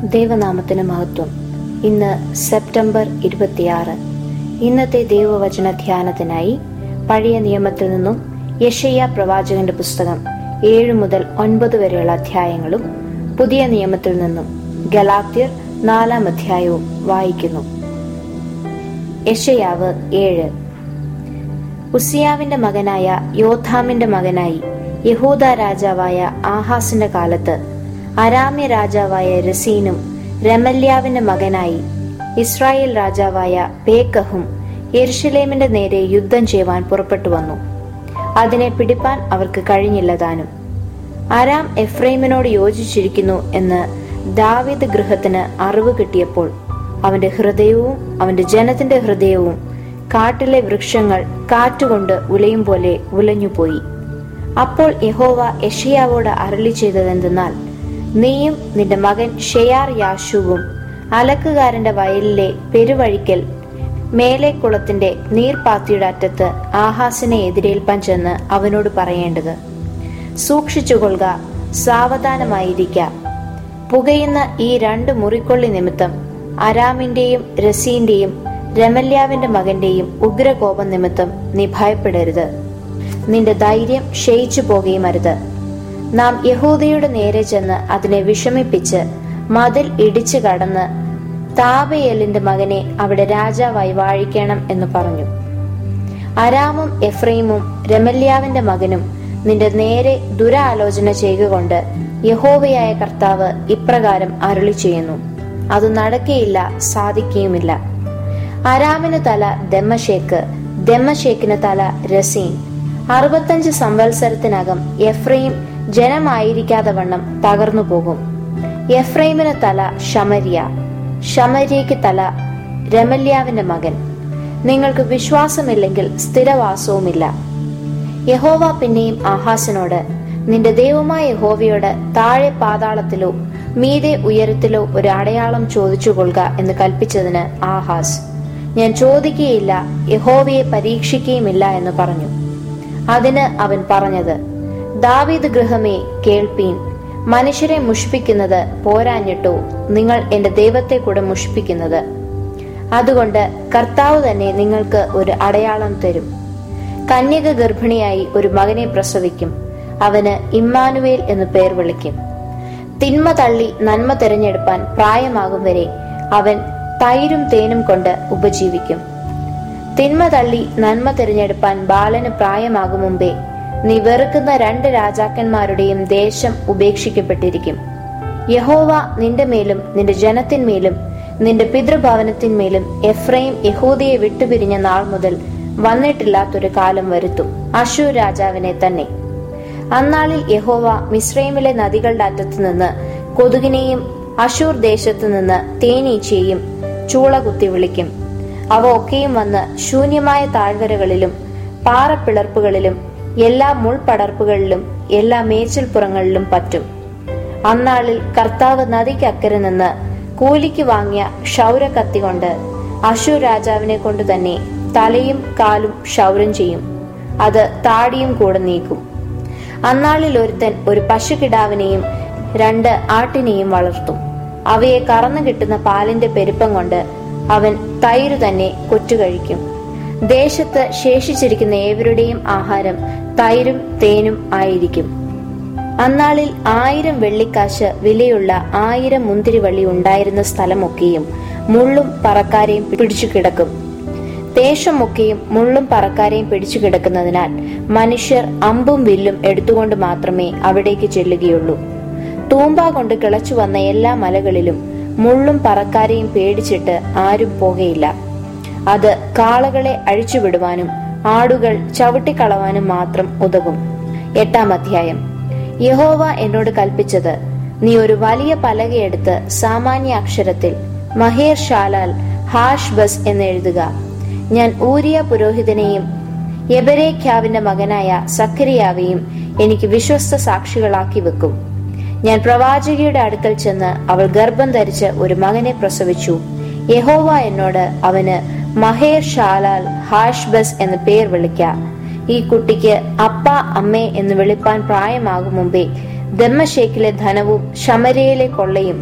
ദൈവനാമത്തിന് മഹത്വം. ഇന്ന് സെപ്റ്റംബർ 26. ഇന്നത്തെ ദൈവവചന ധ്യാനത്തിനായി പഴയ നിയമത്തിൽ നിന്നും യെശയ്യാ പ്രവാചകന്റെ പുസ്തകം 7 മുതൽ 9 വരെയുള്ള അധ്യായങ്ങളും പുതിയ നിയമത്തിൽ നിന്നും ഗലാത്യർ 4 അധ്യായവും വായിക്കുന്നു. യെശയ്യാവ് 7. ഉസിയാവിന്റെ മകനായ യോഥാമിന്റെ മകനായി യഹൂദ രാജാവായ ആഹാസിന്റെ കാലത്ത് അരാമ്യ രാജാവായ രസീനും രമല്യാവിന്റെ മകനായി ഇസ്രായേൽ രാജാവായ പേക്കഹും യെരുശലേമിന്റെ നേരെ യുദ്ധം ചെയ്യുവാൻ പുറപ്പെട്ടു വന്നു. അതിനെ പിടിപ്പാൻ അവർക്ക് കഴിഞ്ഞില്ലതാനും. അരാം എഫ്രൈമിനോട് യോജിച്ചിരിക്കുന്നു എന്ന് ദാവീദ് ഗൃഹത്തിന് അറിവ് കിട്ടിയപ്പോൾ അവന്റെ ഹൃദയവും അവന്റെ ജനത്തിന്റെ ഹൃദയവും കാട്ടിലെ വൃക്ഷങ്ങൾ കാറ്റുകൊണ്ട് ഉലയും പോലെ ഉലഞ്ഞുപോയി. അപ്പോൾ യഹോവ യെശയ്യാവോട് അരുളി ചെയ്തതെന്തെന്നാൽ, നീയും നിന്റെ മകൻ ഷെയാർ യാശൂവും അലക്കുകാരന്റെ വയലിലെ പെരുവഴിക്കൽ മേലെ കുളത്തിന്റെ നീർപ്പാത്തിയുടെ അറ്റത്ത് ആഹാസിനെ എതിരേൽപ്പാൻ ചെന്ന് അവനോട് പറയേണ്ടത്, സൂക്ഷിച്ചുകൊള്ളുക, സാവധാനമായിരിക്ക. പുകയുന്ന ഈ 2 മുറിക്കൊള്ളി നിമിത്തം അരാമിന്റെയും രസീന്റെയും രമല്യാവിന്റെ മകന്റെയും ഉഗ്രകോപം നിമിത്തം നീ ഭയപ്പെടരുത്. നിന്റെ ധൈര്യം ക്ഷയിച്ചു പോകുകയുമരുത്. നാം യഹൂദയുടെ നേരെ ചെന്ന് അതിനെ വിഷമിപ്പിച്ച് മതിൽ ഇടിച്ചു കടന്ന് താബയേലിന്റെ മകനെ അവിടെ രാജാവായി വാഴിക്കണം എന്ന് പറഞ്ഞു. അരാമും എഫ്രൈമും രമല്യാവിന്റെ മകനും നിന്റെ നേരെ ദുരാലോചന ചെയ്യുകൊണ്ട് യഹോവയായ കർത്താവ് ഇപ്രകാരം അരുളി ചെയ്യുന്നു, അത് നടക്കുകയില്ല, സാധിക്കുകയുമില്ല. അരാമിന് തല ദമ്മശേക്ക്, ദമ്മശേക്കിന് തല രസീൻ. 65 സംവത്സരത്തിനകം എഫ്രൈം ജനമായിരിക്കാതെ വണ്ണം തകർന്നു പോകും. എഫ്രൈമിന് തല ശമര്യ, ശമര്യയ്ക്ക് തല രമല്യാവിന്റെ മകൻ. നിങ്ങൾക്ക് വിശ്വാസമില്ലെങ്കിൽ സ്ഥിരവാസവുമില്ല. യഹോവ പിന്നെയും ആഹാസിനോട്, നിന്റെ ദൈവമായ യഹോവയോട് താഴെ പാതാളത്തിലോ മീതെ ഉയരത്തിലോ ഒരു അടയാളം ചോദിച്ചു കൊള്ളുക എന്ന് കൽപ്പിച്ചതിന് ആഹാസ്, ഞാൻ ചോദിക്കുകയില്ല, യഹോവയെ പരീക്ഷിക്കുകയുമില്ല എന്ന് പറഞ്ഞു. അതിന് അവൻ പറഞ്ഞത്, ദാവീദ് ഗൃഹമേ കേൾപ്പീൻ, മനുഷ്യരെ മുഷിപ്പിക്കുന്നത് പോരാഞ്ഞിട്ടോ നിങ്ങൾ എന്റെ ദൈവത്തെ കൂടെ മുഷിപ്പിക്കുന്നത്. അതുകൊണ്ട് കർത്താവ് തന്നെ നിങ്ങൾക്ക് ഒരു അടയാളം തരും. കന്യക ഗർഭിണിയായി ഒരു മകനെ പ്രസവിക്കും, അവന് ഇമ്മാനുവേൽ എന്ന് പേർ വിളിക്കും. തിന്മ തള്ളി നന്മ തിരഞ്ഞെടുപ്പാൻ പ്രായമാകും വരെ അവൻ തൈരും തേനും കൊണ്ട് ഉപജീവിക്കും. തിന്മ തള്ളി നന്മ തിരഞ്ഞെടുപ്പാൻ ബാലന് പ്രായമാകും മുമ്പേ നീ വെറുക്കുന്ന 2 രാജാക്കന്മാരുടെയും ദേശം ഉപേക്ഷിക്കപ്പെട്ടിരിക്കും. യഹോവ നിന്റെ മേലും നിന്റെ ജനത്തിന്മേലും നിന്റെ പിതൃഭവനത്തിന്മേലും എഫ്രൈം യഹൂദയെ വിട്ടുപിരിഞ്ഞ നാൾ മുതൽ വന്നിട്ടില്ലാത്തൊരു കാലം വരുത്തും, അശൂർ രാജാവിനെ തന്നെ. അന്നാളിൽ യഹോവ മിസ്രൈമിലെ നദികളുടെ അറ്റത്തു നിന്ന് കൊതുകിനെയും അശൂർ ദേശത്തു നിന്ന് തേനീച്ചയെയും ചൂള കുത്തി വിളിക്കും. അവ ഒക്കെയും വന്ന് ശൂന്യമായ താഴ്വരകളിലും പാറപ്പിളർപ്പുകളിലും എല്ലാ മുൾപടർപ്പുകളിലും എല്ലാ മേച്ചിൽപ്പുറങ്ങളിലും പറ്റും. അന്നാളിൽ കർത്താവ് നദിക്കക്കരെ നിന്ന് കൂലിക്ക് വാങ്ങിയ ക്ഷൗരക്കത്തി കൊണ്ട് അശൂർ രാജാവിനെ കൊണ്ട് തന്നെ തലയും കാലും ക്ഷൗരം ചെയ്യും, അത് താടിയും കൂടെ നീക്കും. അന്നാളിൽ ഒരുത്തൻ ഒരു പശുകിടാവിനെയും 2 ആട്ടിനെയും വളർത്തും. അവയെ കറന്നു കിട്ടുന്ന പാലിന്റെ പെരുപ്പം കൊണ്ട് അവൻ തൈരു തന്നെ കൊറ്റുകഴിക്കും. ദേശത്ത് ശേഷിച്ചിരിക്കുന്ന ഏവരുടെയും ആഹാരം തൈരും തേനും ആയിരിക്കും. അന്നാളിൽ 1000 വെള്ളിക്കാശ് വിലയുള്ള 1000 മുന്തിരിവള്ളി ഉണ്ടായിരുന്ന സ്ഥലമൊക്കെയും മുള്ളും പറക്കാരെയും പിടിച്ചു കിടക്കും. ദേശമൊക്കെയും മുള്ളും പറക്കാരെയും പിടിച്ചു കിടക്കുന്നതിനാൽ മനുഷ്യർ അമ്പും വില്ലും എടുത്തുകൊണ്ട് മാത്രമേ അവിടേക്ക് ചെല്ലുകയുള്ളൂ. തൂമ്പ കൊണ്ട് കിളച്ചു വന്ന എല്ലാ മലകളിലും മുള്ളും പറക്കാരെയും പേടിച്ചിട്ട് ആരും പോകയില്ല. അത് കാളകളെ അഴിച്ചുവിടുവാനും ആടുകൾ ചവിട്ടിക്കളവാനും മാത്രം ഉതകും. 8 അധ്യായം. യഹോവ എന്നോട് കൽപ്പിച്ചത്, നീ ഒരു വലിയ പലകയെടുത്ത് സാമാന്യ അക്ഷരത്തിൽ മഹേർ ഷാലാൽ ഹാഷ് ബസ് എന്ന് എഴുതുക. ഞാൻ ഊരിയ പുരോഹിതനെയും യെബരേഖ്യാവിന്റെ മകനായ സഖരിയാവെയും എനിക്ക് വിശ്വസ്ത സാക്ഷികളാക്കി വെക്കും. ഞാൻ പ്രവാചകിയുടെ അടുക്കൽ ചെന്ന് അവൾ ഗർഭം ധരിച്ച് ഒരു മകനെ പ്രസവിച്ചു. യഹോവ എന്നോട്, അവന് മഹേർ ഷാലാൽ ഹാഷ് ബസ് എന്ന് പേർ വിളിക്ക. ഈ കുട്ടിക്ക് അപ്പ അമ്മേ എന്ന് വിളിപ്പാൻ പ്രായമാകും മുമ്പേ ദമ്മശേക്കിലെ ധനവും ശമര്യയിലെ കൊള്ളയും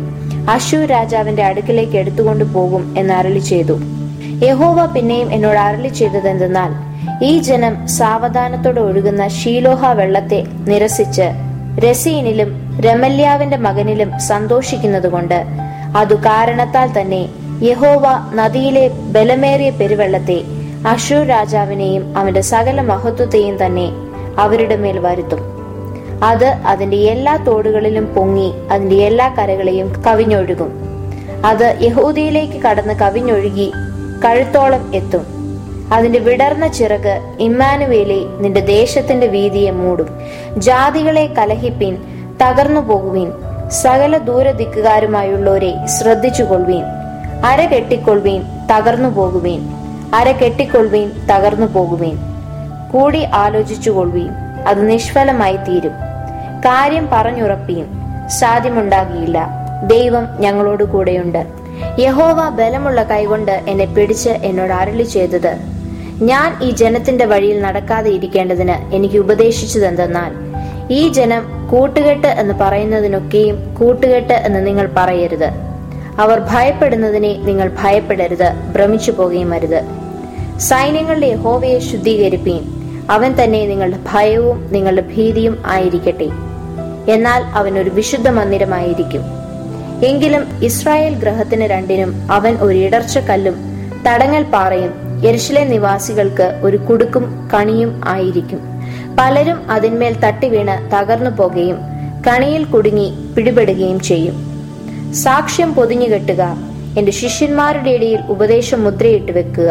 അശ്ശൂർ രാജാവിന്റെ അടുക്കിലേക്ക് എടുത്തുകൊണ്ടു പോകും എന്ന് അരുളി ചെയ്തു. യഹോവ പിന്നെയും എന്നോട് അരുളി ചെയ്തതെന്തെന്നാൽ, ഈ ജനം സാവധാനത്തോടെ ഒഴുകുന്ന ശീലോഹ വെള്ളത്തെ നിരസിച്ച് രസീനിലും രമല്യാവിന്റെ മകനിലും സന്തോഷിക്കുന്നതുകൊണ്ട് അതു കാരണത്താൽ തന്നെ യഹോവ നദിയിലെ ബലമേറിയ പെരുവെള്ളത്തെ അശ്ശൂർ രാജാവിനെയും അവന്റെ സകല മഹത്വത്തെയും തന്നെ അവരുടെ മേൽ വരുത്തും. അത് അതിന്റെ എല്ലാ തോടുകളിലും പൊങ്ങി അതിന്റെ എല്ലാ കരകളെയും കവിഞ്ഞൊഴുകും. അത് യഹൂദയിലേക്ക് കടന്ന് കവിഞ്ഞൊഴുകി കഴുത്തോളം എത്തും. അതിന്റെ വിടർന്ന ചിറക് ഇമ്മാനുവേലെ നിന്റെ ദേശത്തിന്റെ വീതിയെ മൂടും. ജാതികളെ കലഹിപ്പീൻ, തകർന്നു പോകുവീൻ. സകല ദൂരദിക്കുകാരുമായുള്ളവരെ ശ്രദ്ധിച്ചുകൊള്ളുവീൻ. അര കെട്ടിക്കൊള്ളുവീൻ, തകർന്നു പോകുവീൻ. അര കെട്ടിക്കൊള്ളുവീൻ, തകർന്നു പോകുവീൻ. കൂടി ആലോചിച്ചുകൊള്ളുവീൻ, അത് നിഷ്ഫലമായി തീരും. കാര്യം പറഞ്ഞുറപ്പീൻ, സാധ്യമുണ്ടാകിയില്ല. ദൈവം ഞങ്ങളോട് കൂടെയുണ്ട്. യഹോവ ബലമുള്ള കൈകൊണ്ട് എന്നെ പിടിച്ച് എന്നോട് അരുളി ചെയ്തത്, ഞാൻ ഈ ജനത്തിന്റെ വഴിയിൽ നടക്കാതെ ഇരിക്കേണ്ടതിന് എനിക്ക് ഉപദേശിച്ചതെന്തെന്നാൽ, ഈ ജനം കൂട്ടുകെട്ട് എന്ന് പറയുന്നതിനൊക്കെയും കൂട്ടുകെട്ട് എന്ന് നിങ്ങൾ പറയരുത്. അവർ ഭയപ്പെടുന്നതിനെ നിങ്ങൾ ഭയപ്പെടരുത്, ഭ്രമിച്ചു പോകുകയും അരുത്. സൈന്യങ്ങളുടെ യഹോവയെ ശുദ്ധീകരിപ്പീൻ, അവൻ തന്നെ നിങ്ങളുടെ ഭയവും നിങ്ങളുടെ ഭീതിയും ആയിരിക്കട്ടെ. എന്നാൽ അവൻ ഒരു വിശുദ്ധ മന്ദിരമായിരിക്കും. എങ്കിലും ഇസ്രായേൽ ഗ്രഹത്തിന് രണ്ടിനും അവൻ ഒരു ഇടർച്ചക്കല്ലും തടങ്ങൽ പാറയും യെരൂശലേം നിവാസികൾക്ക് ഒരു കുടുക്കും കണിയും ആയിരിക്കും. പലരും അതിന്മേൽ തട്ടിവീണ് തകർന്നു പോകുകയും കണിയിൽ കുടുങ്ങി പിടിപെടുകയും ചെയ്യും. സാക്ഷ്യം പൊതിഞ്ഞു കെട്ടുക, എന്റെ ശിഷ്യന്മാരുടെ ഇടയിൽ ഉപദേശം മുദ്രയിട്ട് വെക്കുക.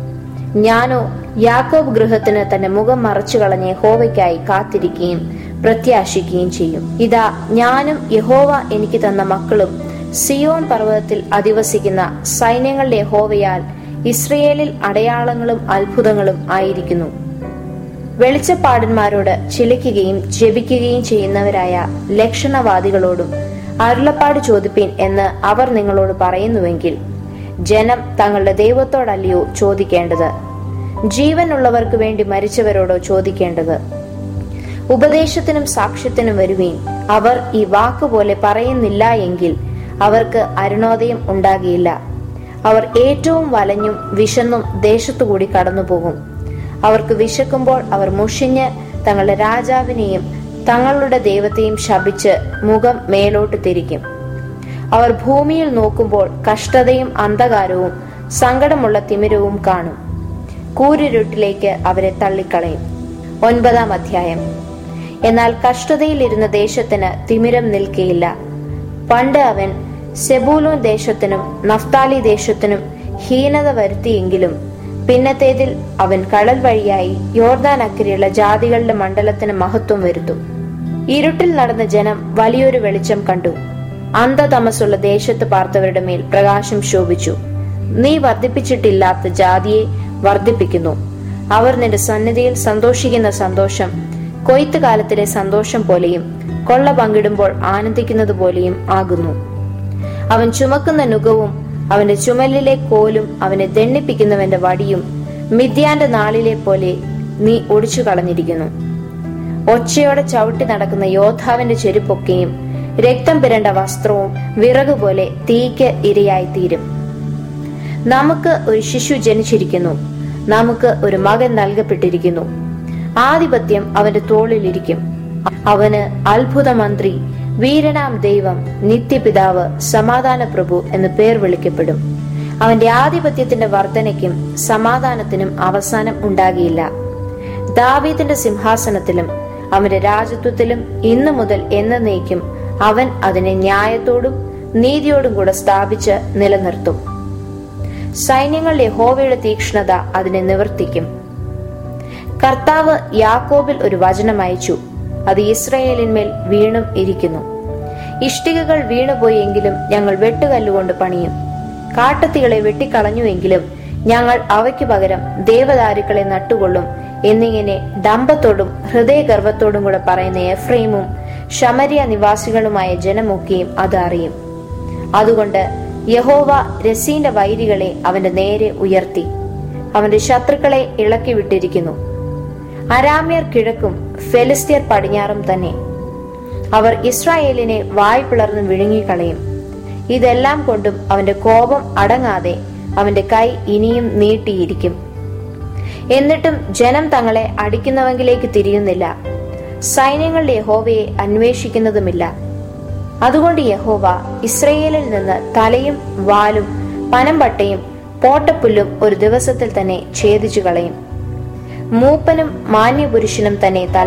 ഞാനോ യാക്കോബ് ഗൃഹത്തിന് തന്റെ മുഖം മറച്ചു കളഞ്ഞ് യഹോവയ്ക്കായി കാത്തിരിക്കുകയും പ്രത്യാശിക്കുകയും ചെയ്യും. ഇതാ, ഞാനും യഹോവ എനിക്ക് തന്ന മക്കളും സിയോൻ പർവ്വതത്തിൽ അധിവസിക്കുന്ന സൈന്യങ്ങളുടെ യഹോവയാൽ ഇസ്രയേലിൽ അടയാളങ്ങളും അത്ഭുതങ്ങളും ആയിരിക്കുന്നു. വെളിച്ചപ്പാടന്മാരോട് ചിലയ്ക്കുകയും ജപിക്കുകയും ചെയ്യുന്നവരായ ലക്ഷണവാദികളോടും അരുളപ്പാട് ചോദിപ്പീൻ എന്ന് അവർ നിങ്ങളോട് പറയുന്നുവെങ്കിൽ, ജനം തങ്ങളുടെ ദൈവത്തോടല്ലയോ ചോദിക്കേണ്ടത്? ജീവനുള്ളവർക്ക് വേണ്ടി മരിച്ചവരോടോ ചോദിക്കേണ്ടത്? ഉപദേശത്തിനും സാക്ഷ്യത്തിനും വരുവീൻ. അവർ ഈ വാക്കുപോലെ പറയുന്നില്ല എങ്കിൽ അവർക്ക് അരുണോദയം ഉണ്ടാകിയില്ല. അവർ ഏറ്റവും വലഞ്ഞും വിശന്നും ദേശത്തുകൂടി കടന്നുപോകും. അവർക്ക് വിശക്കുമ്പോൾ അവർ മുഷിഞ്ഞ് തങ്ങളുടെ രാജാവിനെയും തങ്ങളുടെ ദൈവത്തെയും ശപിച്ച് മുഖം മേലോട്ട് തിരിക്കും. അവർ ഭൂമിയിൽ നോക്കുമ്പോൾ കഷ്ടതയും അന്ധകാരവും സങ്കടമുള്ള തിമിരവും കാണും. കൂരിരുട്ടിലേക്ക് അവരെ തള്ളിക്കളയും. 9-ാം അധ്യായം. എന്നാൽ കഷ്ടതയിലിരുന്ന ദേശത്തിന് തിമിരം നിൽക്കയില്ല. പണ്ട് അവൻ സെബൂലൂൻ ദേശത്തിനും നഫ്താലി ദേശത്തിനും ഹീനത വരുത്തിയെങ്കിലും പിന്നത്തേതിൽ അവൻ കടൽ വഴിയായി യോർദാൻ അക്കരെയുള്ള ജാതികളുടെ മണ്ഡലത്തിന് മഹത്വം വരുത്തും. ഇരുട്ടിൽ നടന്ന ജനം വലിയൊരു വെളിച്ചം കണ്ടു. അന്ധതമസുള്ള ദേശത്ത് പാർത്തവരുടെ മേൽ പ്രകാശം ശോഭിച്ചു. നീ വർദ്ധിപ്പിച്ചിട്ടില്ലാത്ത ജാതിയെ വർദ്ധിപ്പിക്കുന്നു. അവർ നിന്റെ സന്നിധിയിൽ സന്തോഷിക്കുന്ന സന്തോഷം കൊയ്ത്ത് കാലത്തിലെ സന്തോഷം പോലെയും കൊള്ള പങ്കിടുമ്പോൾ ആനന്ദിക്കുന്നത് പോലെയും ആകുന്നു. അവൻ ചുമക്കുന്ന നുകവും അവന്റെ ചുമലിലെ കോലും അവനെ ദണ്ഡിപ്പിക്കുന്നവന്റെ വടിയും മിദ്യാന്റെ നാളിലെ പോലെ നീ ഒടിച്ചു കളഞ്ഞിരിക്കുന്നു. ഒച്ചയോടെ ചവിട്ടി നടക്കുന്ന യോദ്ധാവിന്റെ ചെരുപ്പൊക്കെയും രക്തം പുരണ്ട വസ്ത്രവും വിറകുപോലെ തീക്ക് ഇരയായിത്തീരും. നമുക്ക് ഒരു ശിശു ജനിച്ചിരിക്കുന്നു, നമുക്ക് ഒരു മകൻ നൽകപ്പെട്ടിരിക്കുന്നു. ആധിപത്യം അവന്റെ തോളിലിരിക്കും. അവന് അത്ഭുത മന്ത്രി, വീരനാം ദൈവം, നിത്യപിതാവ്, സമാധാന പ്രഭു എന്ന് പേർ വിളിക്കപ്പെടും. അവന്റെ ആധിപത്യത്തിന്റെ വർധനയ്ക്കും സമാധാനത്തിനും അവസാനം ഉണ്ടാകിയില്ല. ദാവീദിന്റെ സിംഹാസനത്തിലും അവന്റെ രാജത്വത്തിലും ഇന്നു മുതൽ എന്നേക്കും അവൻ അതിനെ ന്യായത്തോടും നീതിയോടും കൂടെ സ്ഥാപിച്ച് നിലനിർത്തും. സൈന്യങ്ങളുടെ യഹോവയുടെ തീക്ഷ്ണത അതിനെ നിവർത്തിക്കും. കർത്താവ് യാക്കോബിൽ ഒരു വചനം അയച്ചു, അത് ഇസ്രായേലിന്മേൽ വീണും ഇരിക്കുന്നു. ഇഷ്ടികകൾ വീണുപോയെങ്കിലും ഞങ്ങൾ വെട്ടുകല്ലുകൊണ്ട് പണിയും. കാട്ടത്തികളെ വെട്ടിക്കളഞ്ഞുവെങ്കിലും ഞങ്ങൾ അവയ്ക്ക് പകരം ദേവദാരുക്കളെ നട്ടുകൊള്ളും എന്നിങ്ങനെ ഡംബത്തോടും ഹൃദയഗർവത്തോടും കൂടെ പറയുന്ന എഫ്രൈമും ശമരിയ നിവാസികളുമായ ജനമൊക്കെയും അത് അറിയും. അതുകൊണ്ട് യഹോവ രസീന്റെ വൈരികളെ അവന്റെ നേരെ ഉയർത്തി അവന്റെ ശത്രുക്കളെ ഇളക്കി വിട്ടിരിക്കുന്നു. അരാമ്യർ കിഴക്കും ഫെലിസ്ത്യർ പടിഞ്ഞാറും തന്നെ. അവർ ഇസ്രായേലിനെ വായ് പിളർന്ന് വിഴുങ്ങിക്കളയും. ഇതെല്ലാം കൊണ്ടും അവന്റെ കോപം അടങ്ങാതെ അവന്റെ കൈ ഇനിയും നീട്ടിയിരിക്കും. എന്നിട്ടും ജനം തങ്ങളെ അടിക്കുന്നവങ്കിലേക്ക് തിരിയുന്നില്ല, സൈന്യങ്ങളുടെ യഹോവയെ അന്വേഷിക്കുന്നതുമില്ല. അതുകൊണ്ട് യഹോവ ഇസ്രയേലിൽ നിന്ന് തലയും വാലും പനമ്പട്ടയും പോട്ടപ്പുല്ലും ഒരു ദിവസത്തിൽ തന്നെ ഛേദിച്ചു കളയും. മൂപ്പനും മാന്യപുരുഷനും തന്നെ തല,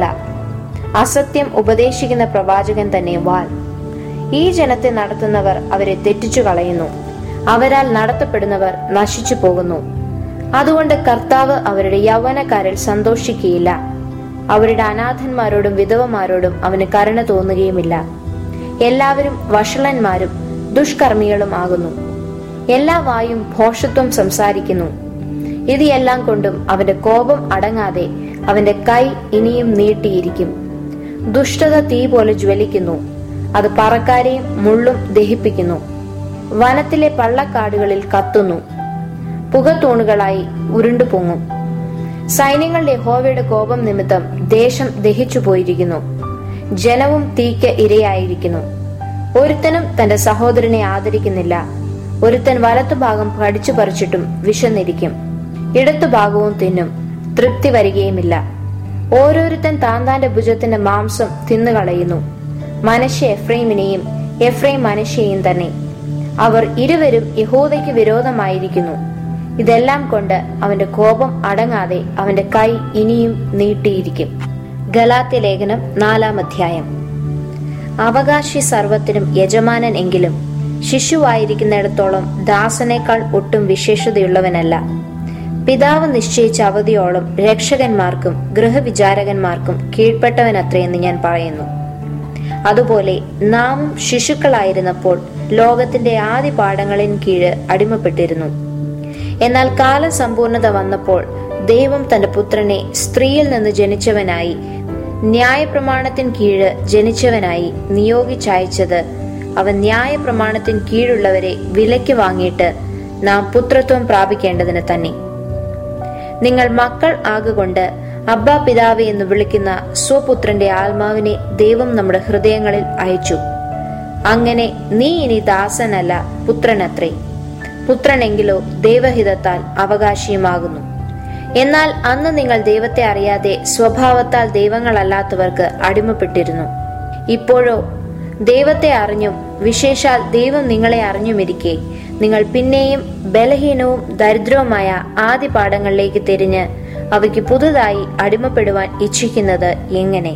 അസത്യം ഉപദേശിക്കുന്ന പ്രവാചകൻ തന്നെ വാൾ. ഈ ജനത്തെ നടത്തുന്നവർ അവരെ തെറ്റിച്ചു കളയുന്നു, അവരാൽ നടത്തപ്പെടുന്നവർ നശിച്ചു പോകുന്നു. അതുകൊണ്ട് കർത്താവ് അവരുടെ യൗവനക്കാരിൽ സന്തോഷിക്കുകയില്ല, അവരുടെ അനാഥന്മാരോടും വിധവമാരോടും അവന് കരുണ തോന്നുകയുമില്ല. എല്ലാവരും വഷളന്മാരും ദുഷ്കർമ്മികളും ആകുന്നു, എല്ലാ വായും ഭോഷത്വം സംസാരിക്കുന്നു. ഇത് എല്ലാം കൊണ്ടും അവന്റെ കോപം അടങ്ങാതെ അവന്റെ കൈ ഇനിയും നീട്ടിയിരിക്കും. ദുഷ്ടത തീ പോലെ ജ്വലിക്കുന്നു, അത് പറക്കാരെയും മുള്ളും ദഹിപ്പിക്കുന്നു. വനത്തിലെ പള്ളക്കാടുകളിൽ കത്തുന്നു, പുകത്തൂണുകളായി ഉരുണ്ടു പൊങ്ങും. സൈന്യങ്ങളുടെ യഹോവയുടെ കോപം നിമിത്തം ദേശം ദഹിച്ചു പോയിരിക്കുന്നു, ജനവും തീക്ക് ഇരയായിരിക്കുന്നു. ഒരുത്തനും തന്റെ സഹോദരനെ ആദരിക്കുന്നില്ല. ഒരുത്തൻ വലത്തുഭാഗം കടിച്ചു പറിച്ചിട്ടും വിശന്നിരിക്കും, ഇടത്തുഭാഗവും തിന്നും, തൃപ്തി വരികയുമില്ല. ഓരോരുത്തൻ താന്താന്റെ ഭുജത്തിന്റെ മാംസം തിന്നുകളയുന്നു. മനശ്ശെ എഫ്രൈമിനെയും എഫ്രൈം മനശ്ശെയും തന്നെ. അവർ ഇരുവരും യഹൂദയ്ക്ക് വിരോധമായിരിക്കുന്നു. ഇതെല്ലാം കൊണ്ട് അവന്റെ കോപം അടങ്ങാതെ അവന്റെ കൈ ഇനിയും നീട്ടിയിരിക്കും. ഗലാത്യ ലേഖനം 4-ാം അധ്യായം. അവകാശി സർവത്തിനും യജമാനൻ എങ്കിലും ശിശുവായിരിക്കുന്നിടത്തോളം ദാസനേക്കാൾ ഒട്ടും വിശേഷതയുള്ളവനല്ല. പിതാവ് നിശ്ചയിച്ച അവധിയോളം രക്ഷകന്മാർക്കും ഗൃഹവിചാരകന്മാർക്കും കീഴ്പ്പെട്ടവനത്രയെന്ന് ഞാൻ പറയുന്നു. അതുപോലെ നാം ശിശുക്കളായിരുന്നപ്പോൾ ലോകത്തിന്റെ ആദ്യ പാഠങ്ങളിൻ കീഴ് അടിമപ്പെട്ടിരുന്നു. എന്നാൽ കാല സമ്പൂർണത വന്നപ്പോൾ ദൈവം തന്റെ പുത്രനെ സ്ത്രീയിൽ നിന്ന് ജനിച്ചവനായി ന്യായപ്രമാണത്തിൻ കീഴ് ജനിച്ചവനായി നിയോഗിച്ചയച്ചത് അവൻ ന്യായപ്രമാണത്തിൻ കീഴുള്ളവരെ വിലയ്ക്ക് വാങ്ങിയിട്ട് നാം പുത്രത്വം പ്രാപിക്കേണ്ടതിന് തന്നെ. നിങ്ങൾ മക്കൾ ആകൊണ്ട് അബ്ബാ പിതാവേ എന്ന് വിളിക്കുന്ന സ്വപുത്രന്റെ ആത്മാവിനെ ദൈവം നമ്മുടെ ഹൃദയങ്ങളിൽ അയച്ചു. അങ്ങനെ നീ ഇനി ദാസനല്ല, പുത്രനത്രേ. പുത്രനെങ്കിലോ ദൈവഹിതത്താൽ അവകാശിയുമാകുന്നു. എന്നാൽ അന്ന് നിങ്ങൾ ദൈവത്തെ അറിയാതെ സ്വഭാവത്താൽ ദൈവങ്ങളല്ലാത്തവർക്ക് അടിമപ്പെട്ടിരുന്നു. ഇപ്പോഴോ ദൈവത്തെ അറിഞ്ഞും വിശേഷാൽ ദൈവം നിങ്ങളെ അറിഞ്ഞുമിരിക്കെ നിങ്ങൾ പിന്നെയും ബലഹീനവും ദരിദ്രവുമായ ആദ്യ പാഠങ്ങളിലേക്ക് തിരിഞ്ഞ് അവയ്ക്ക് പുതുതായി അടിമപ്പെടുവാൻ ഇച്ഛിക്കുന്നത് എങ്ങനെ?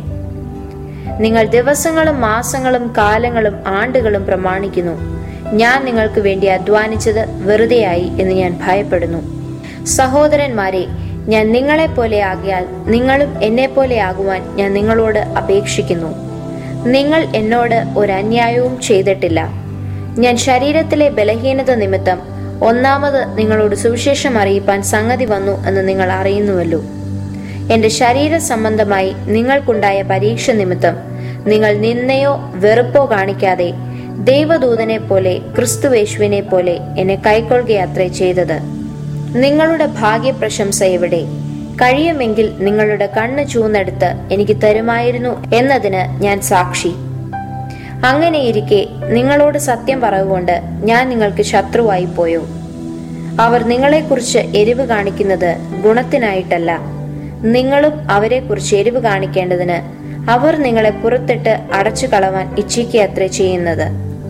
നിങ്ങൾ ദിവസങ്ങളും മാസങ്ങളും കാലങ്ങളും ആണ്ടുകളും പ്രമാണിക്കുന്നു. ഞാൻ നിങ്ങൾക്ക് വേണ്ടി അധ്വാനിച്ചത് വെറുതെയായി എന്ന് ഞാൻ ഭയപ്പെടുന്നു. സഹോദരന്മാരെ, ഞാൻ നിങ്ങളെ പോലെ ആകിയാൽ നിങ്ങളും എന്നെ പോലെ ആകുവാൻ ഞാൻ നിങ്ങളോട് അപേക്ഷിക്കുന്നു. നിങ്ങൾ എന്നോട് ഒരു അന്യായവും ചെയ്തിട്ടില്ല. ഞാൻ ശരീരത്തിലെ ബലഹീനത നിമിത്തം ഒന്നാമത് നിങ്ങളോട് സുവിശേഷം അറിയിപ്പാൻ സംഗതി വന്നു എന്ന് നിങ്ങൾ അറിയുന്നുവല്ലോ. എന്റെ ശരീര സംബന്ധമായി നിങ്ങൾക്കുണ്ടായ പരീക്ഷ നിമിത്തം നിങ്ങൾ നിന്നയോ വെറുപ്പോ കാണിക്കാതെ ദൈവദൂതനെ പോലെ ക്രിസ്തുവേശുവിനെ പോലെ എന്നെ കൈക്കൊള്ളുകയത്രേ ചെയ്തത്. നിങ്ങളുടെ ഭാഗ്യപ്രശംസ എവിടെ? കഴിയുമെങ്കിൽ നിങ്ങളുടെ കണ്ണ് ചൂന്നെടുത്ത് എനിക്ക് തരുമായിരുന്നു എന്നതിന് ഞാൻ സാക്ഷി. അങ്ങനെയിരിക്കെ നിങ്ങളോട് സത്യം പറയുകൊണ്ട് ഞാൻ നിങ്ങൾക്ക് ശത്രുവായി പോയോ? അവർ നിങ്ങളെക്കുറിച്ച് എരിവ് കാണിക്കുന്നത് ഗുണത്തിനായിട്ടല്ല, നിങ്ങളും അവരെക്കുറിച്ച് എരിവ് കാണിക്കേണ്ടതിന് അവർ നിങ്ങളെ പുറത്തിട്ട് അടച്ചു കളവാൻ ഇച്ഛിക്കുകയത്രേ ചെയ്യുന്നത്.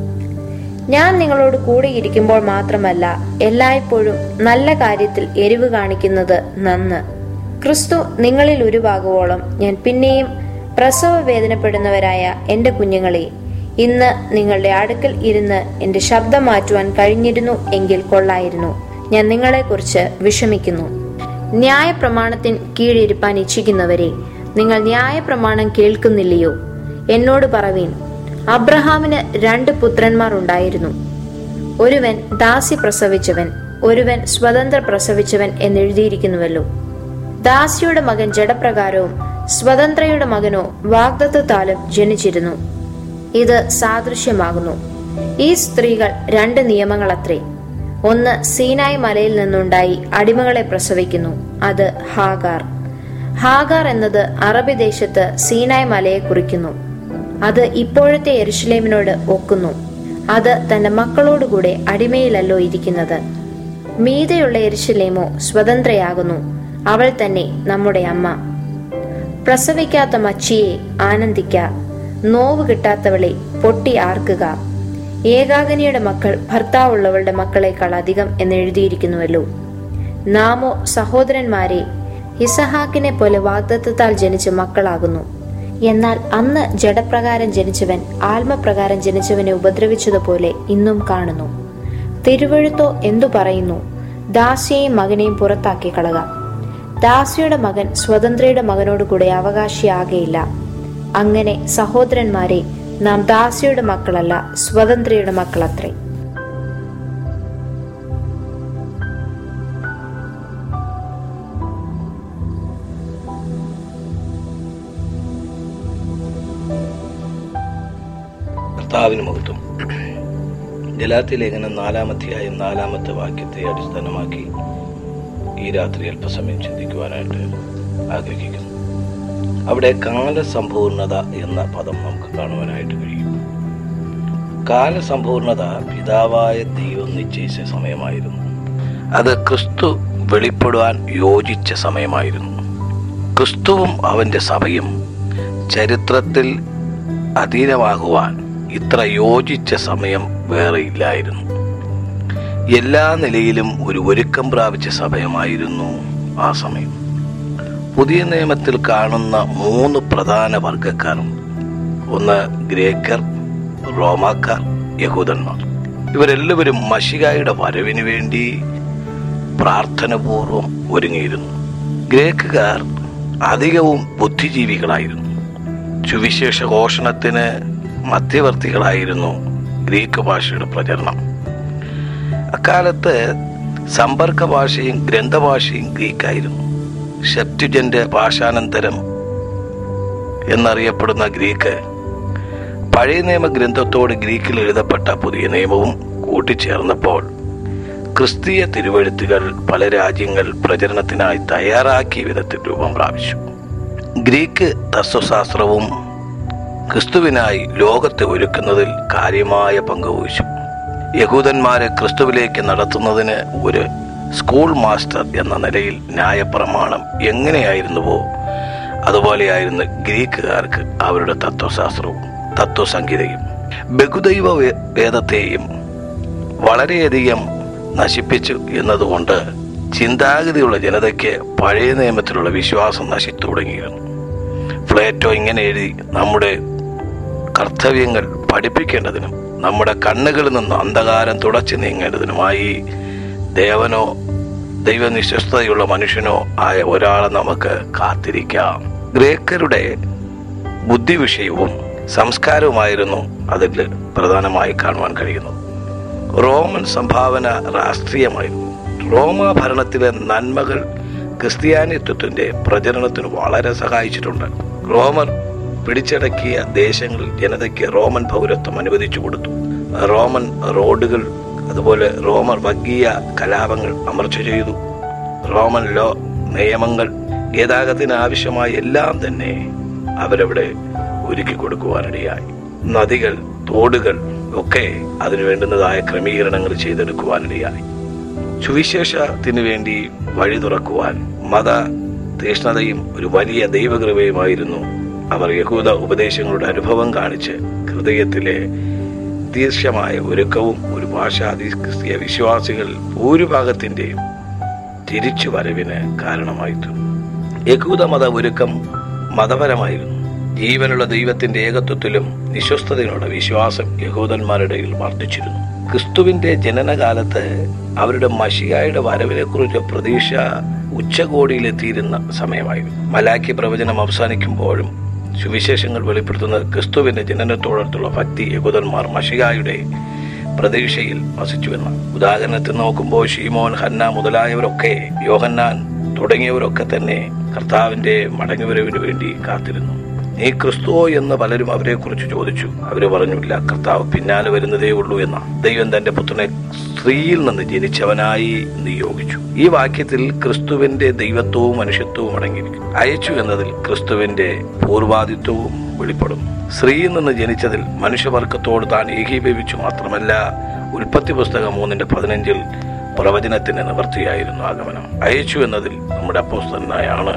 ഞാൻ നിങ്ങളോട് കൂടിയിരിക്കുമ്പോൾ മാത്രമല്ല, എല്ലായ്പ്പോഴും നല്ല കാര്യത്തിൽ എരിവ് കാണിക്കുന്നത് നന്ന്. ക്രിസ്തു നിങ്ങളിൽ ഉരുവാകുവോളം ഞാൻ പിന്നെയും പ്രസവ വേദനപ്പെടുന്നവരായ എന്റെ കുഞ്ഞുങ്ങളെ, ഇന്ന് നിങ്ങളുടെ അടുക്കൽ ഇരുന്ന് എന്റെ ശബ്ദം മാറ്റുവാൻ കഴിഞ്ഞിരുന്നു എങ്കിൽ കൊള്ളായിരുന്നു. ഞാൻ നിങ്ങളെക്കുറിച്ച് വിഷമിക്കുന്നു. ന്യായപ്രമാണത്തിൻ കീഴിരിപ്പാൻ ഇച്ഛിക്കുന്നവരെ, നിങ്ങൾ ന്യായപ്രമാണം കേൾക്കുന്നില്ലയോ? എന്നോട് പറവീൻ. അബ്രഹാമിന് 2 പുത്രന്മാർ ഉണ്ടായിരുന്നു. ഒരുവൻ ദാസി പ്രസവിച്ചവൻ, ഒരുവൻ സ്വതന്ത്ര പ്രസവിച്ചവൻ എന്നെഴുതിയിരിക്കുന്നുവല്ലോ. ദാസിയുടെ മകൻ ജഡപ്രകാരവും സ്വതന്ത്രയുടെ മകനോ വാഗ്ദത്തത്താലും ജനിച്ചിരുന്നു. ഇത് സാദൃശ്യമാകുന്നു. ഈ സ്ത്രീകൾ 2 നിയമങ്ങളത്രേ. ഒന്ന് സീനായ് മലയിൽ നിന്നുണ്ടായി അടിമകളെ പ്രസവിക്കുന്നു, അത് ഹാഗാർ. ഹാഗാർ എന്നത് അറബി ദേശത്ത് സീനായ് മലയെ കുറിക്കുന്നു. അത് ഇപ്പോഴത്തെ യെരുശലേമിനോട് ഒക്കുന്നു. അത് തന്റെ മക്കളോടുകൂടെ അടിമയിലല്ലോ ഇരിക്കുന്നത്. മീതെയുള്ള യെരൂശലേമോ സ്വതന്ത്രയാകുന്നു, അവൾ തന്നെ നമ്മുടെ അമ്മ. പ്രസവിക്കാത്ത മച്ചിയെ ആനന്ദിക്ക, നോവ് കിട്ടാത്തവളെ പൊട്ടി ആർക്കുക. ഏകാഗനിയുടെ മക്കൾ ഭർത്താവുള്ളവളുടെ മക്കളെക്കാൾ അധികം എന്നെഴുതിയിരിക്കുന്നുവല്ലോ. നാമോ സഹോദരന്മാരെ ഇസഹാക്കിനെ പോലെ വാഗ്ദത്തത്താൽ ജനിച്ച മക്കളാകുന്നു. എന്നാൽ അന്ന് ജഡപ്രകാരം ജനിച്ചവൻ ആത്മപ്രകാരം ജനിച്ചവനെ ഉപദ്രവിച്ചതുപോലെ ഇന്നും കാണുന്നു. തിരുവെഴുത്തോ എന്തു പറയുന്നു? ദാസിയെയും മകനെയും പുറത്താക്കി കളക. ദാസിയുടെ മകൻ സ്വതന്ത്രയുടെ മകനോട് കൂടെ അവകാശിയാകയില്ല. അങ്ങനെ സഹോദരന്മാരെ, നാം ദാസിയുടെ മക്കളല്ല, സ്വതന്ത്രയുടെ മക്കളത്രേ. കർത്താവിന് മഹത്വം. ഗലാത്യ ലേഖനം 4-ാം അധ്യായം 4-ാമത്തെ വാക്യത്തെ അടിസ്ഥാനമാക്കി ഈ രാത്രി അല്പസമയം ചിന്തിക്കുവാനായിട്ട് ആഗ്രഹിക്കുന്നു. അവിടെ കാലസമ്പൂർണത എന്ന പദം നമുക്ക് കാണുവാനായിട്ട് കഴിയും. കാലസമ്പൂർണത പിതാവായ ദൈവം നിശ്ചയിച്ച സമയമായിരുന്നു. അത് ക്രിസ്തു വെളിപ്പെടുവാൻ യോജിച്ച സമയമായിരുന്നു. ക്രിസ്തുവും അവന്റെ സഭയും ചരിത്രത്തിൽ അധീനമാകുവാൻ ഇത്ര യോജിച്ച സമയം വേറെ ഇല്ലായിരുന്നു. എല്ലാ നിലയിലും ഒരു ഒരുക്കം പ്രാപിച്ച സമയമായിരുന്നു ആ സമയം. പുതിയ നിയമത്തിൽ കാണുന്ന 3 പ്രധാന വർഗക്കാരുണ്ട്. ഒന്ന് ഗ്രേക്കർ, റോമാക്കാർ, യഹൂദന്മാർ. ഇവരെല്ലാവരും മശിഹായുടെ വരവിന് വേണ്ടി പ്രാർത്ഥനപൂർവം ഒരുങ്ങിയിരുന്നു. ഗ്രേക്കുകാർ അധികവും ബുദ്ധിജീവികളായിരുന്നു. സുവിശേഷ ഘോഷണത്തിന് മധ്യവർത്തികളായിരുന്നു ഗ്രീക്ക് ഭാഷയുടെ പ്രചരണം. അക്കാലത്ത് സമ്പർക്ക ഭാഷയും ഗ്രന്ഥഭാഷയും ഗ്രീക്കായിരുന്നു. സെപ്റ്റുജന്റ് ഭാഷാനന്തരം എന്നറിയപ്പെടുന്ന ഗ്രീക്ക് പഴയ നിയമ ഗ്രന്ഥത്തോട് ഗ്രീക്കിൽ എഴുതപ്പെട്ട പുതിയ നിയമവും കൂട്ടിച്ചേർന്നപ്പോൾ ക്രിസ്തീയ തിരുവെഴുത്തുകൾ പല രാജ്യങ്ങൾ പ്രചരണത്തിനായി തയ്യാറാക്കിയ വിധത്തിൽ രൂപം പ്രാപിച്ചു. ഗ്രീക്ക് തത്വശാസ്ത്രവും ക്രിസ്തുവിനായി ലോകത്തെ ഒരുക്കുന്നതിൽ കാര്യമായ പങ്കുവഹിച്ചു. യഹൂദന്മാരെ ക്രിസ്തുവിലേക്ക് നടത്തുന്നതിന് ഒരു സ്കൂൾ മാസ്റ്റർ എന്ന നിലയിൽ ന്യായപ്രമാണം എങ്ങനെയായിരുന്നുവോ അതുപോലെയായിരുന്നു ഗ്രീക്കുകാർക്ക് അവരുടെ തത്വശാസ്ത്രവും തത്വസംഹിതയും. ബഹുദൈവ വേദത്തെയും വളരെയധികം നശിപ്പിച്ചു എന്നതുകൊണ്ട് ചിന്താഗതിയുള്ള ജനതയ്ക്ക് പഴയ നിയമത്തിലുള്ള വിശ്വാസം നശിച്ചു തുടങ്ങിയിരുന്നു. പ്ലേറ്റോ ഇങ്ങനെ എഴുതി: നമ്മുടെ കർത്തവ്യങ്ങൾ പഠിപ്പിക്കേണ്ടതിനും നമ്മുടെ കണ്ണുകളിൽ നിന്ന് അന്ധകാരം തുടച്ചു നീങ്ങേണ്ടതിനുമായി ദേവനോ ദൈവനിശ്വസ്തതയുള്ള മനുഷ്യനോ ആയ ഒരാളെ നമുക്ക് കാത്തിരിക്കാം. ഗ്രേക്കരുടെ ബുദ്ധി വിഷയവും സംസ്കാരവുമായിരുന്നു അതിൽ പ്രധാനമായി കാണുവാൻ കഴിയുന്നത്. റോമൻ സംഭാവന രാഷ്ട്രീയമായിരുന്നു. റോമാ ഭരണത്തിലെ നന്മകൾ ക്രിസ്ത്യാനിത്വത്തിന്റെ പ്രചരണത്തിന് വളരെ സഹായിച്ചിട്ടുണ്ട്. റോമർ പിടിച്ചടക്കിയ ദേശങ്ങളിൽ ജനതയ്ക്ക് റോമൻ പൗരത്വം അനുവദിച്ചു കൊടുത്തു. റോമൻ റോഡുകൾ, അതുപോലെ റോമർ വർഗീയ കലാപങ്ങൾ അമർച്ച ചെയ്തു. റോമൻ ലോ നിയമങ്ങൾ, ഗതാഗതത്തിന് ആവശ്യമായ എല്ലാം തന്നെ അവരവിടെ ഒരുക്കി കൊടുക്കുവാനിടയായി. നദികൾ, തോടുകൾ ഒക്കെ അതിനു വേണ്ടുന്നതായ ക്രമീകരണങ്ങൾ ചെയ്തെടുക്കുവാനിടയായി. സുവിശേഷത്തിന് വേണ്ടി വഴി തുറക്കുവാൻ മത തീഷ്ണതയും ഒരു വലിയ ദൈവകൃപയുമായിരുന്നു. അവർ യഹൂദ ഉപദേശങ്ങളുടെ അനുഭവം കാണിച്ച് ഹൃദയത്തിലെ ദീർഘമായ ഒരുക്കവും ഒരു ഭാഷാധിഷ്ഠിത വിശ്വാസികൾ ഭൂരിഭാഗത്തിന്റെയും തിരിച്ചു വരവിന് കാരണമായിരുന്നു. യഹൂദ മത ഒരുക്കം മതപരമായിരുന്നു. ജീവനുള്ള ദൈവത്തിന്റെ ഏകത്വത്തിലും നിശ്വസ്തതയിലുള്ള വിശ്വാസം യഹൂദന്മാരുടെ ഇടയിൽ വർദ്ധിച്ചിരുന്നു. ക്രിസ്തുവിന്റെ ജനനകാലത്ത് അവരുടെ മശിഹായുടെ വരവിനെ കുറിച്ച് പ്രതീക്ഷ ഉച്ചകോടിയിലെത്തിയിരുന്ന സമയമായിരുന്നു. മലാക്കി പ്രവചനം അവസാനിക്കുമ്പോഴും സുവിശേഷങ്ങൾ വെളിപ്പെടുത്തുന്ന ക്രിസ്തുവിന്റെ ജനനത്തോടടുത്തുള്ള ഭക്തി യഹൂദന്മാർ മശിഹായുടെ പ്രതീക്ഷയിൽ വസിച്ചുവെന്ന്. ഉദാഹരണത്തിന് നോക്കുമ്പോൾ ശീമോൻ, ഹന്ന മുതലായവരൊക്കെ, യോഹന്നാൻ തുടങ്ങിയവരൊക്കെ തന്നെ കർത്താവിന്റെ മടങ്ങിവരവിന് വേണ്ടി കാത്തിരുന്നു. നീ ക്രിസ്തുവോ എന്ന് പലരും അവരെ കുറിച്ച് ചോദിച്ചു. അവര് പറഞ്ഞില്ല, കർത്താവ് പിന്നാലെ വരുന്നതേ ഉള്ളൂ എന്ന. ദൈവം തന്റെ പുത്രനെ സ്ത്രീയിൽ നിന്ന് ജനിച്ചവനായി നിയോഗിച്ചു. ഈ വാക്യത്തിൽ ക്രിസ്തുവിന്റെ ദൈവത്വവും മനുഷ്യത്വവും അടങ്ങിയിരിക്കും. അയച്ചു എന്നതിൽ ക്രിസ്തുവിന്റെ പൂർവാദിത്വവും വെളിപ്പെടും. സ്ത്രീയിൽ നിന്ന് ജനിച്ചതിൽ മനുഷ്യവർഗത്തോട് താൻ ഏകീഭവിച്ചു മാത്രമല്ല, ഉൽപ്പത്തി പുസ്തകം 3:15 പ്രവചനത്തിന് നിവൃത്തിയായിരുന്നു ആഗമനം. അയച്ചു എന്നതിൽ നമ്മുടെ അപ്പോസ്തലനായാണ്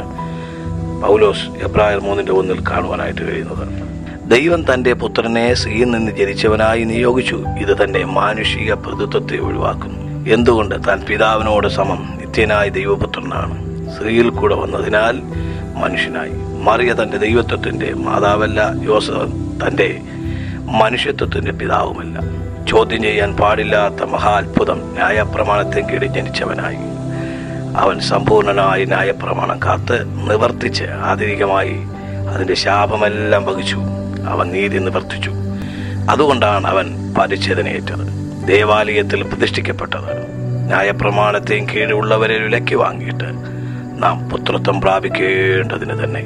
പൗലോസ് എബ്രായർ 3:1 കാണുവാനായിട്ട് കഴിയുന്നത്. ദൈവം തന്റെ പുത്രനെ സ്ത്രീയിൽ നിന്ന് ജനിച്ചവനായി നിയോഗിച്ചു. ഇത് തന്റെ മാനുഷിക പ്രതിത്വത്തെ ഒഴിവാക്കുന്നു. എന്തുകൊണ്ട്? താൻ പിതാവിനോട് സമം നിത്യനായ ദൈവപുത്രനാണ്. സ്ത്രീയിൽ കൂടെ വന്നതിനാൽ മനുഷ്യനായി. മറിയ തന്റെ ദൈവത്വത്തിന്റെ മാതാവല്ല, യോസഫ് തന്റെ മനുഷ്യത്വത്തിന്റെ പിതാവുമല്ല. ചോദ്യം ചെയ്യാൻ പാടില്ലാത്ത മഹാത്ഭുതം, ന്യായപ്രമാണത്തെ കീഴിൽ ജനിച്ചവനായി. അവൻ സമ്പൂർണനായ ന്യായപ്രമാണം കാത്ത് നിവർത്തിച്ച് ആന്തരികമായി അതിന്റെ ശാപമെല്ലാം വഹിച്ചു. അവൻ നീതി നിവർത്തിച്ചു. അതുകൊണ്ടാണ് അവൻ പരിച്ഛേദനയേറ്റത്, ദേവാലയത്തിൽ പ്രതിഷ്ഠിക്കപ്പെട്ടത്. ന്യായപ്രമാണത്തെയും കീഴിലുള്ളവരെ വിലക്കി വാങ്ങിയിട്ട് നാം പുത്രത്വം പ്രാപിക്കേണ്ടതിന് തന്നെ.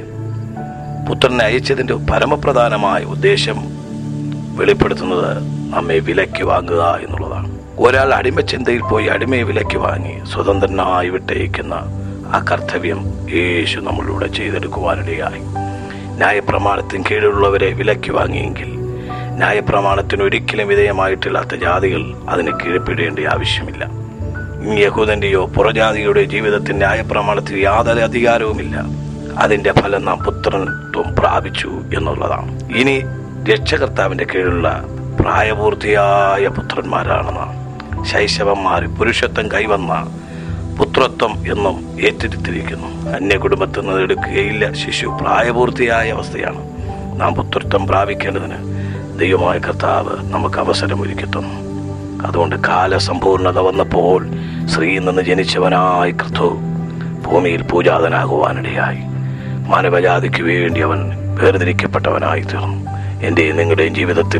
പുത്രനെ അയച്ചതിന്റെ പരമപ്രധാനമായ ഉദ്ദേശം വെളിപ്പെടുത്തുന്നത് നമ്മെ വിലക്കി വാങ്ങുക എന്നുള്ളതാണ്. ഒരാൾ അടിമച്ചിന്തയിൽ പോയി അടിമയെ വിലക്കി വാങ്ങി സ്വതന്ത്രനായി വിട്ടയക്കുന്ന ആ കർത്തവ്യം യേശു നമ്മളിലൂടെ ചെയ്തെടുക്കുവാനിടയായി. ന്യായപ്രമാണത്തിന് കീഴിലുള്ളവരെ വിലക്കി വാങ്ങിയെങ്കിൽ ന്യായപ്രമാണത്തിന് ഒരിക്കലും വിധേയമായിട്ടില്ലാത്ത ജാതികൾ അതിന് കീഴ്പ്പെടേണ്ട ആവശ്യമില്ല. യഹൂദന്റെയോ പുറജാതിയുടെ ജീവിതത്തിൽ ന്യായപ്രമാണത്തിൽ യാതൊരു അധികാരവുമില്ല. അതിന്റെ ഫലം നാം പുത്രത്വം പ്രാപിച്ചു എന്നുള്ളതാണ്. ഇനി രക്ഷകർത്താവിന്റെ കീഴിലുള്ള പ്രായപൂർത്തിയായ പുത്രന്മാരാണ് നാം. ശൈശവം മാറി പുരുഷത്വം കൈവന്ന പുത്രത്വം എന്നും ഏറ്റെടുത്തിരിക്കുന്നു. അന്യകുടുംബത്തിൽ നിന്ന് എടുക്കുകയില്ല. ശിശു പ്രായപൂർത്തിയായ അവസ്ഥയാണ്. നാം പുത്രത്വം പ്രാപിക്കേണ്ടതിന് ദൈവമായ കർത്താവ് നമുക്ക് അവസരം ഒരുക്കി തന്നു. അതുകൊണ്ട് കാലസമ്പൂർണത വന്നപ്പോൾ സ്ത്രീയിൽ നിന്ന് ജനിച്ചവനായി ക്രിസ്തു ഭൂമിയിൽ പൂജാതനാകുവാനിടയായി. മാനവജാതിക്ക് വേണ്ടി അവൻ വേർതിരിക്കപ്പെട്ടവനായി തീർന്നു. എൻ്റെയും നിങ്ങളുടെയും ജീവിതത്തിൽ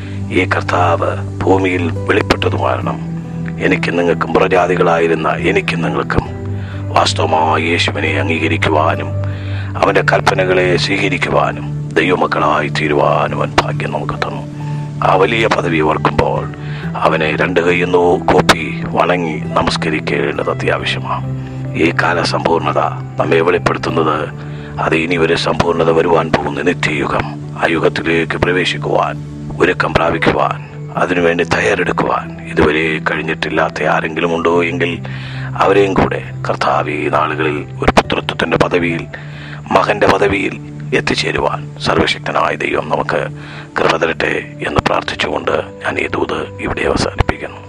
ഈ കർത്താവ് ഭൂമിയിൽ വെളിപ്പെട്ടത് കാരണം എനിക്കും നിങ്ങൾക്കും പുറജാതികളായിരുന്ന എനിക്കും നിങ്ങൾക്കും വാസ്തവമായി യേശുവിനെ അംഗീകരിക്കുവാനും അവൻ്റെ കൽപ്പനകളെ സ്വീകരിക്കുവാനും ദൈവമക്കളായി തീരുവാനും അവൻ ഭാഗ്യം നമുക്ക് തന്നു. ആ വലിയ പദവി ഓർക്കുമ്പോൾ അവനെ 2 കൈയ്യും കൂപ്പി വണങ്ങി നമസ്കരിക്കേണ്ടത് അത്യാവശ്യമാണ്. ഈ കാലസമ്പൂർണത നമ്മെ വെളിപ്പെടുത്തുന്നത് അത് ഇനി ഒരു സമ്പൂർണത വരുവാൻ പോകുന്ന നിത്യയുഗം. ആ യുഗത്തിലേക്ക് പ്രവേശിക്കുവാൻ, ഒരുക്കം പ്രാപിക്കുവാൻ, അതിനുവേണ്ടി തയ്യാറെടുക്കുവാൻ ഇതുവരെ കഴിഞ്ഞിട്ടില്ലാത്ത ആരെങ്കിലും ഉണ്ടോ എങ്കിൽ അവരെയും കൂടെ കർത്താവ് ഈ നാളുകളിൽ ഒരു പുത്രത്വത്തിന്റെ പദവിയിൽ, മകന്റെ പദവിയിൽ എത്തിച്ചേരുവാൻ സർവശക്തനായ ദൈവം നമുക്ക് കൃപ തരട്ടെ എന്ന് പ്രാർത്ഥിച്ചുകൊണ്ട് ഞാൻ ഈ ദൂത് ഇവിടെ അവസാനിപ്പിക്കുന്നു.